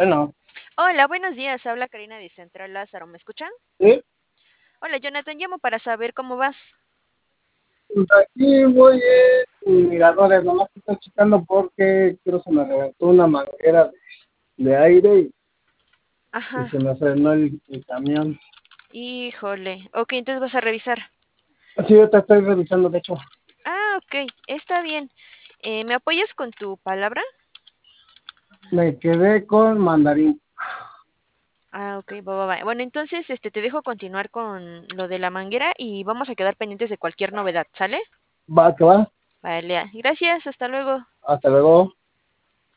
Bueno, Hola, buenos días. Habla Karina de Central Lázaro. ¿Me escuchan? sí, Hola, Jonathan. Llamo para saber cómo vas. pues aquí voy en miradores, nomás que estoy checando porque quiero se me reventó una manguera de aire y Ajá. se me frenó el camión. Híjole. Ok, entonces vas a revisar. Sí, yo te estoy revisando, de hecho, Ah, ok. Está bien. ¿Me apoyas con tu palabra? me quedé con mandarín. Ah, ok. Va. Bueno, entonces te dejo continuar con lo de la manguera y vamos a quedar pendientes de cualquier novedad, ¿sale? Va, que va, Vale. Gracias. Hasta luego. hasta luego.